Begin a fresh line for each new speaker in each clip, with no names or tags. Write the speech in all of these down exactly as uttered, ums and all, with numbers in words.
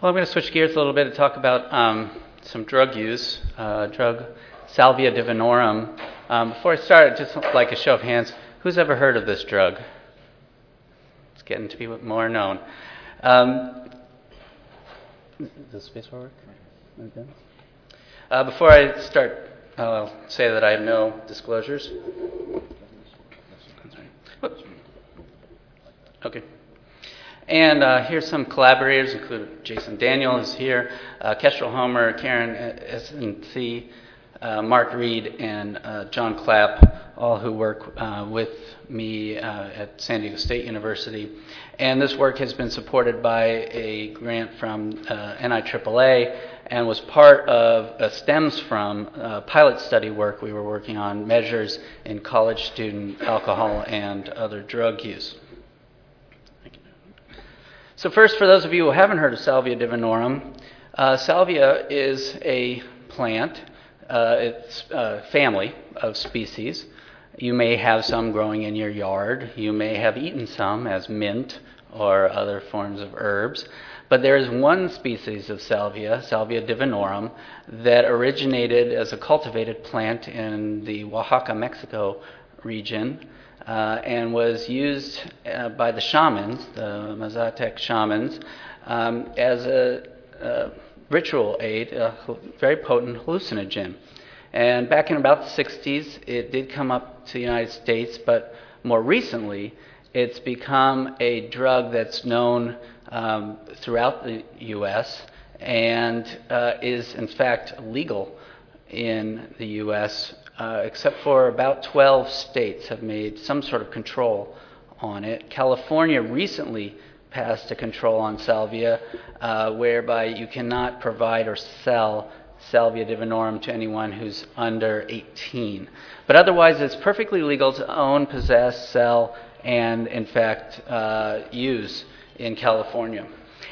Well, I'm going to switch gears a little bit to talk about um, some drug use, uh, drug Salvia divinorum. Um, before I start, just like a show of hands, who's ever heard of this drug? It's getting to be more known. Um, does space bar work? Okay. Uh, before I start, I'll say that I have no disclosures. Okay. And uh, here's some collaborators, including Jason Daniel is here, uh, Kestrel Homer, Karen S N C, uh, Mark Reed, and uh, John Clapp, all who work uh, with me uh, at San Diego State University. And this work has been supported by a grant from uh, N I triple A and was part of, uh, stems from uh, pilot study work we were working on, measures in college student alcohol and other drug use. So first, for those of you who haven't heard of Salvia divinorum, uh, salvia is a plant. Uh, it's a family of species. You may have some growing in your yard. You may have eaten some as mint or other forms of herbs. But there is one species of salvia, Salvia divinorum, that originated as a cultivated plant in the Oaxaca, Mexico region. Uh, and was used uh, by the shamans, the Mazatec shamans, um, as a, a ritual aid, a very potent hallucinogen. And back in about the sixties, it did come up to the United States, but more recently, it's become a drug that's known um, throughout the U S and uh, is, in fact, legal in the U S Uh, except for about twelve states have made some sort of control on it. California recently passed a control on salvia, uh, whereby you cannot provide or sell Salvia divinorum to anyone who's under eighteen. But otherwise, it's perfectly legal to own, possess, sell, and in fact, uh, use in California.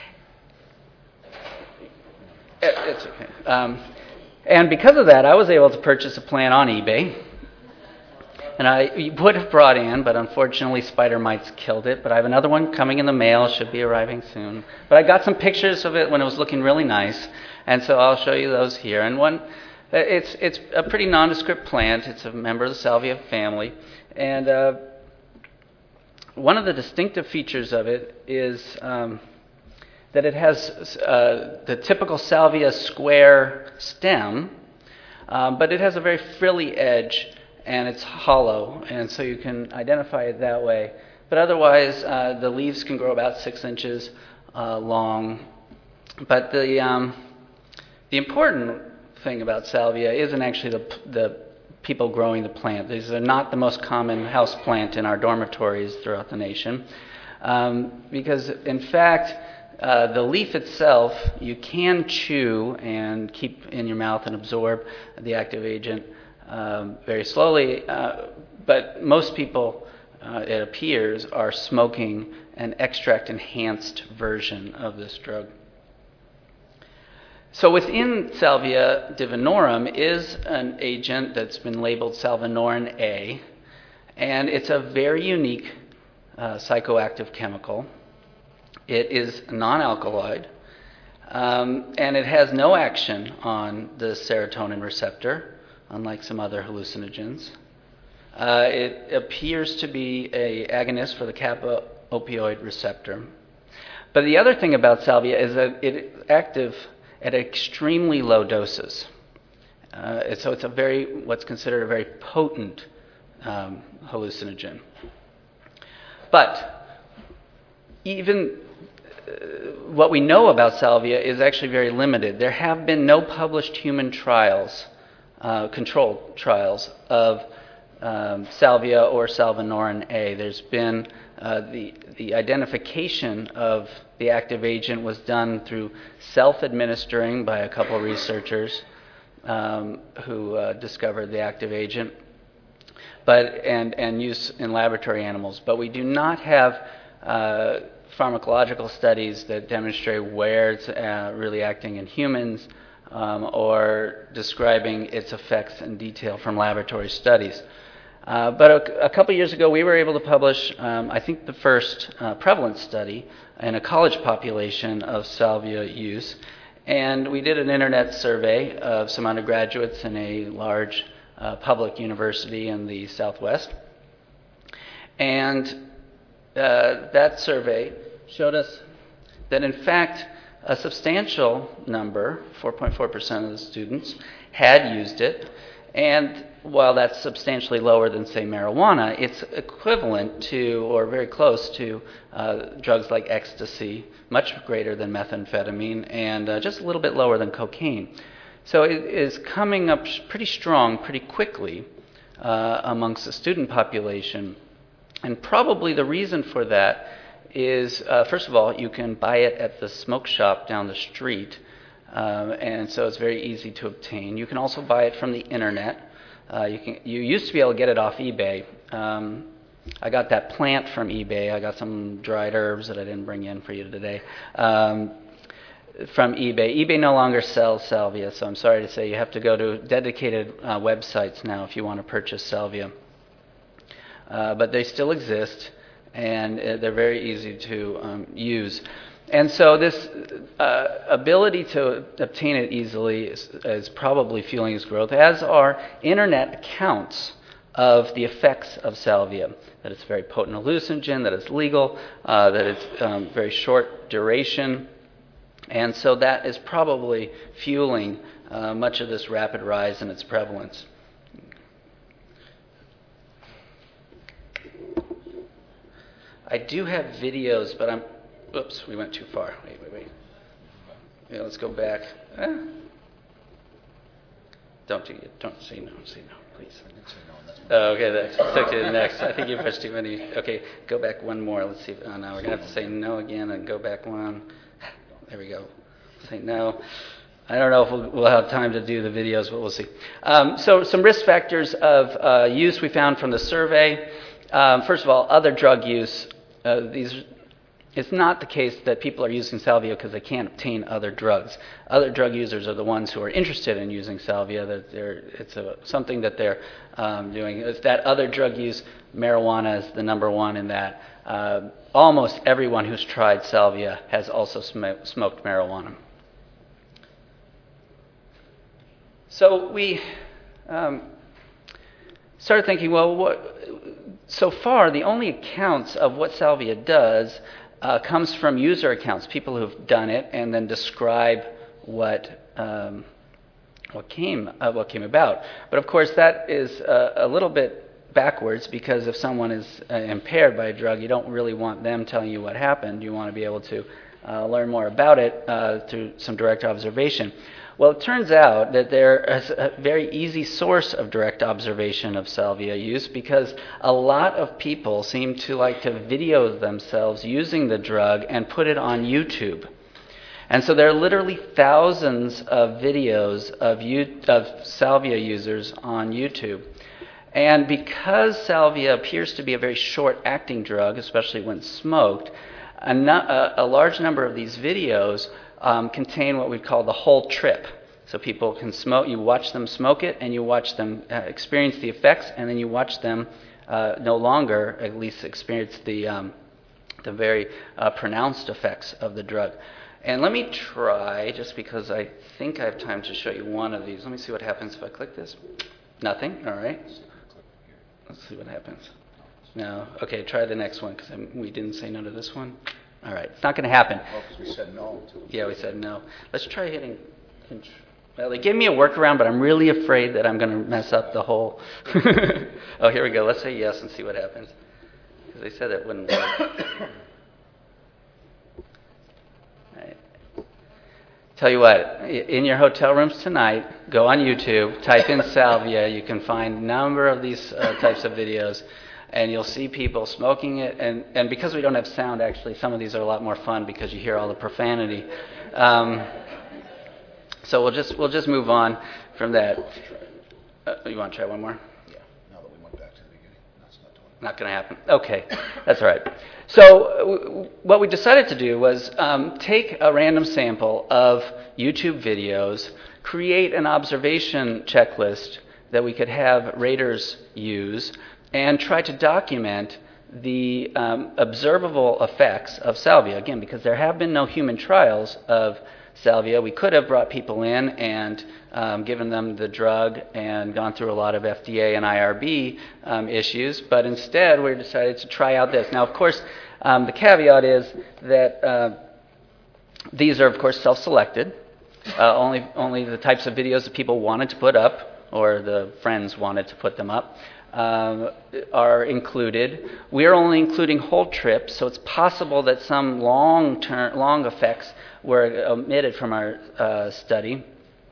It, it's okay. Um, And because of that, I was able to purchase a plant on eBay. And I would have brought in, but unfortunately spider mites killed it. But I have another one coming in the mail, should be arriving soon. But I got some pictures of it when it was looking really nice. And so I'll show you those here. And one, it's it's a pretty nondescript plant. It's a member of the Salvia family. And uh, one of the distinctive features of it is um, that it has uh, the typical salvia square stem, um, but it has a very frilly edge, and it's hollow, and so you can identify it that way. But otherwise, uh, the leaves can grow about six inches uh, long. But the um, the important thing about salvia isn't actually the the people growing the plant. These are not the most common house plant in our dormitories throughout the nation, um, because in fact, Uh, the leaf itself, you can chew and keep in your mouth and absorb the active agent um, very slowly, uh, but most people, uh, it appears, are smoking an extract-enhanced version of this drug. So within Salvia divinorum is an agent that's been labeled salvinorin A, and it's a very unique uh, psychoactive chemical. It is non-alkaloid, um, and it has no action on the serotonin receptor, unlike some other hallucinogens. Uh, it appears to be an agonist for the kappa opioid receptor. But the other thing about salvia is that it is active at extremely low doses. Uh, so it's a very, what's considered a very potent um, hallucinogen. But even what we know about salvia is actually very limited. There have been no published human trials, uh, controlled trials of um, salvia or salvinorin A. There's been uh, the the identification of the active agent was done through self-administering by a couple of researchers um, who uh, discovered the active agent, but and and use in laboratory animals. But we do not have uh, pharmacological studies that demonstrate where it's uh, really acting in humans um, or describing its effects in detail from laboratory studies. Uh, but a, a couple years ago, we were able to publish, um, I think, the first uh, prevalence study in a college population of salvia use. And we did an internet survey of some undergraduates in a large uh, public university in the Southwest. And uh, that survey showed us that, in fact, a substantial number, four point four percent of the students, had used it. And while that's substantially lower than, say, marijuana, it's equivalent to, or very close to, uh, drugs like ecstasy, much greater than methamphetamine, and uh, just a little bit lower than cocaine. So it is coming up pretty strong, pretty quickly uh, amongst the student population. And probably the reason for that is, uh, first of all, you can buy it at the smoke shop down the street. Uh, and so it's very easy to obtain. You can also buy it from the internet. Uh, you can. You used to be able to get it off eBay. Um, I got that plant from eBay. I got some dried herbs that I didn't bring in for you today um, from eBay. eBay no longer sells salvia, so I'm sorry to say you have to go to dedicated uh, websites now if you want to purchase salvia. Uh, but they still exist, and uh, they're very easy to um, use. And so this uh, ability to obtain it easily is, is probably fueling its growth, as are internet accounts of the effects of salvia, that it's a very potent hallucinogen, that it's legal, uh, that it's um, very short duration. And so that is probably fueling uh, much of this rapid rise in its prevalence. I do have videos, but I'm... Oops, we went too far. Wait, wait, wait. Yeah, let's go back. Eh. Don't do it. Don't say no. Say no, please. Oh, okay, that's took to the next. I think you pressed too many. Okay, go back one more. Let's see. If, oh, no, we're going to have to say no again and go back one. There we go. Say no. I don't know if we'll, we'll have time to do the videos, but we'll see. Um, so some risk factors of uh, use we found from the survey. Um, first of all, other drug use. Uh, these... It's not the case that people are using salvia because they can't obtain other drugs. Other drug users are the ones who are interested in using salvia. That they're, it's a, something that they're um, doing. It's that other drug use, marijuana is the number one in that. Uh, almost everyone who's tried salvia has also sm- smoked marijuana. So we um, started thinking, well, what, so far the only accounts of what salvia does Uh, comes from user accounts, people who've done it and then describe what um, what came uh, what came about. But of course, that is uh, a little bit backwards, because if someone is uh, impaired by a drug, you don't really want them telling you what happened. You want to be able to uh, learn more about it uh, through some direct observation. Well, it turns out that there is a very easy source of direct observation of salvia use, because a lot of people seem to like to video themselves using the drug and put it on YouTube. And so there are literally thousands of videos of, U- of salvia users on YouTube. And because salvia appears to be a very short-acting drug, especially when smoked, a, no- a large number of these videos Um, contain what we call the whole trip. So people can smoke, you watch them smoke it, and you watch them uh, experience the effects, and then you watch them uh, no longer at least experience the, um, the very uh, pronounced effects of the drug. And let me try, just because I think I have time to show you one of these. Let me see what happens if I click this. Nothing? All right. Let's see what happens. No. Okay, try the next one, because we didn't say no to this one. All right, it's not going to happen.
Well, because we said no.
Yeah, we said no. Let's try hitting control. Well, they gave me a workaround, but I'm really afraid that I'm going to mess up the whole... Oh, here we go. Let's say yes and see what happens. Because they said it wouldn't work. Right. Tell you what, in your hotel rooms tonight, go on YouTube, type in salvia. You can find a number of these uh, types of videos. And you'll see people smoking it, and, and because we don't have sound, actually, some of these are a lot more fun because you hear all the profanity. Um, so we'll just we'll just move on from that. Uh, you want to try one more?
Yeah. Now that we went back to the beginning, that's not doing it.
Not going to happen. Okay, that's all right. So w- what we decided to do was um, take a random sample of YouTube videos, create an observation checklist that we could have raters use and try to document the um, observable effects of salvia. Again, because there have been no human trials of salvia, we could have brought people in and um, given them the drug and gone through a lot of F D A and I R B um, issues, but instead we decided to try out this. Now, of course, um, the caveat is that uh, these are, of course, self-selected. Uh, only, only the types of videos that people wanted to put up, or the friends wanted to put them up, um, are included. We are only including whole trips, so it's possible that some long-term, long effects were omitted from our uh, study.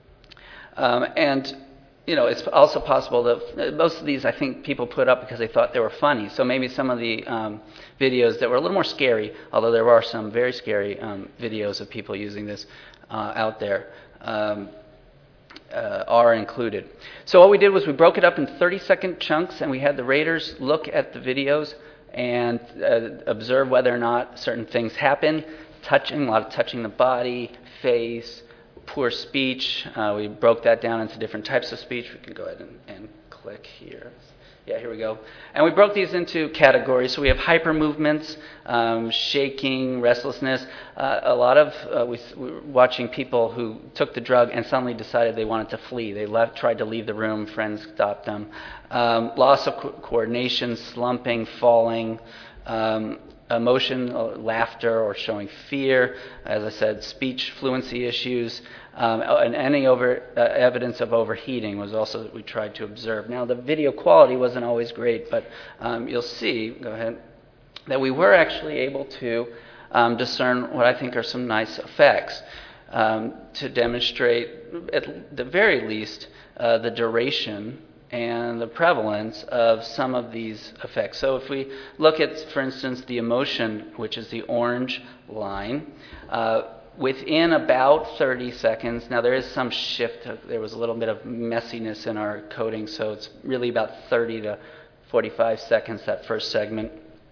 Um, and, you know, it's also possible that most of these, I think, people put up because they thought they were funny. So maybe some of the um, videos that were a little more scary, although there are some very scary um, videos of people using this uh, out there, um, uh, are included. So what we did was we broke it up in thirty-second chunks, and we had the raters look at the videos and uh, observe whether or not certain things happen. Touching, a lot of touching the body, face, poor speech. Uh, we broke that down into different types of speech. We can go ahead and, and click here. Yeah, here we go. And we broke these into categories. So we have hyper movements, um, shaking, restlessness. Uh, a lot of, uh, we, we were watching people who took the drug and suddenly decided they wanted to flee. They left, tried to leave the room. Friends stopped them. Um, loss of co- coordination, slumping, falling. Um, Emotion, uh, laughter, or showing fear. As I said, speech fluency issues, um, and any over, uh, evidence of overheating was also that we tried to observe. Now, the video quality wasn't always great, but um, you'll see, go ahead, that we were actually able to um, discern what I think are some nice effects um, to demonstrate, at the very least, uh, the duration and the prevalence of some of these effects. So if we look at, for instance, the emotion, which is the orange line, uh, within about thirty seconds, now there is some shift, there was a little bit of messiness in our coding, so it's really about thirty to forty-five seconds, that first segment.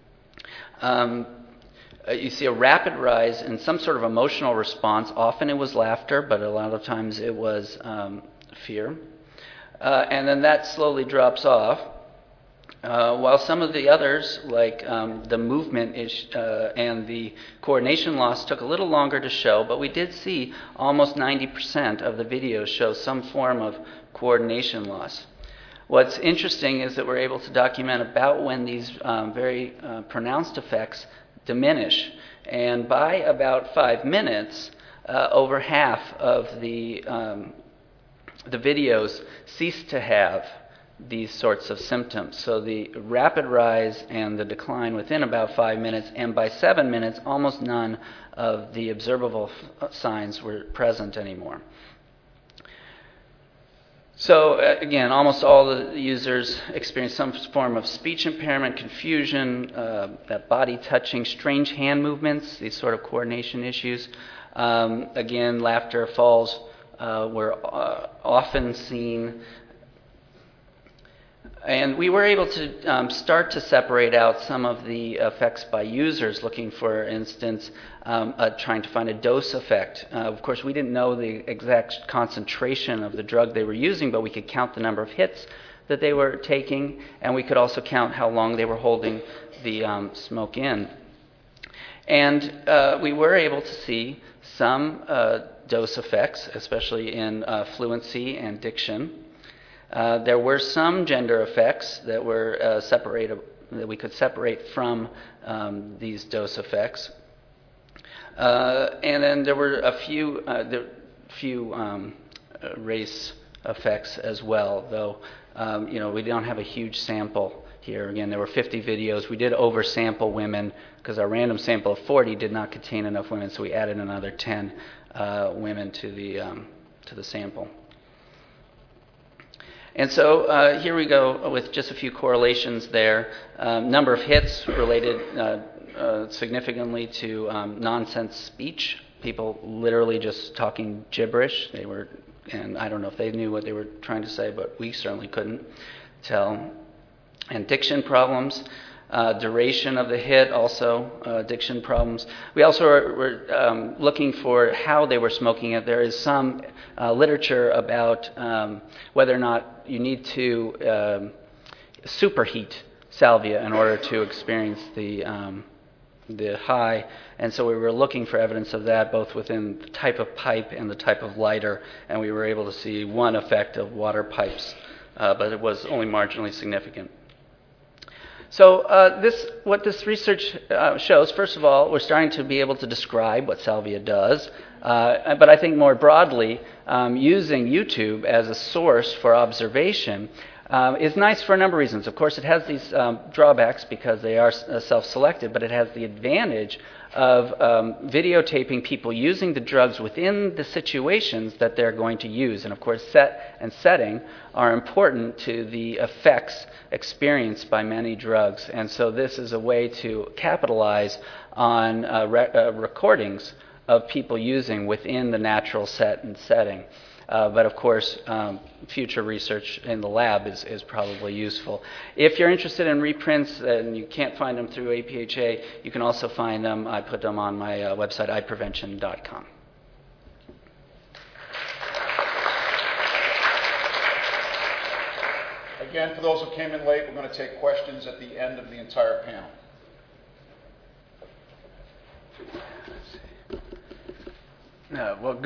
Um, you see a rapid rise in some sort of emotional response. Often it was laughter, but a lot of times it was um, fear. Uh, and then that slowly drops off, uh, while some of the others, like um, the movement ish, uh, and the coordination loss, took a little longer to show, but we did see almost ninety percent of the videos show some form of coordination loss. What's interesting is that we're able to document about when these um, very uh, pronounced effects diminish, and by about five minutes, uh, over half of the um, the videos cease to have these sorts of symptoms. So the rapid rise and the decline within about five minutes, and by seven minutes, almost none of the observable f- signs were present anymore. So uh, again, almost all the users experienced some form of speech impairment, confusion, uh, that body touching, strange hand movements, these sort of coordination issues. Um, again, laughter, falls, Uh, were uh, often seen. And we were able to um, start to separate out some of the effects by users, looking, for instance, um, uh, trying to find a dose effect. Uh, of course, we didn't know the exact concentration of the drug they were using, but we could count the number of hits that they were taking, and we could also count how long they were holding the um, smoke in. And uh, we were able to see some uh, dose effects, especially in uh, fluency and diction. Uh, there were some gender effects that were uh, separated, that we could separate from um, these dose effects. Uh, and then there were a few, uh, there, few um, race effects as well, though um, you know, we don't have a huge sample here. Again, there were fifty videos. We did oversample women because our random sample of forty did not contain enough women, so we added another ten uh, women to the um, to the sample. And so uh, here we go with just a few correlations there. Um, number of hits related uh, uh, significantly to um, nonsense speech. People literally just talking gibberish. They were, and I don't know if they knew what they were trying to say, but we certainly couldn't tell. And diction problems. uh, duration of the hit, also uh, addiction problems. We also were, were um, looking for how they were smoking it. There is some uh, literature about um, whether or not you need to um, superheat salvia in order to experience the um, the high, and so we were looking for evidence of that both within the type of pipe and the type of lighter, and we were able to see one effect of water pipes, uh, but it was only marginally significant. So uh, this, what this research uh, shows, first of all, we're starting to be able to describe what salvia does, uh, but I think more broadly, um, using YouTube as a source for observation Um, is nice for a number of reasons. Of course, it has these um, drawbacks because they are uh, self-selected, but it has the advantage of um, videotaping people using the drugs within the situations that they're going to use. And of course, set and setting are important to the effects experienced by many drugs. And so this is a way to capitalize on uh, re- uh, recordings of people using within the natural set and setting. Uh, but of course, um, future research in the lab is, is probably useful. If you're interested in reprints and you can't find them through A P H A, you can also find them. I put them on my uh, website, eye prevention dot com.
Again, for those who came in late, we're going to take questions at the end of the entire panel.
Uh, well,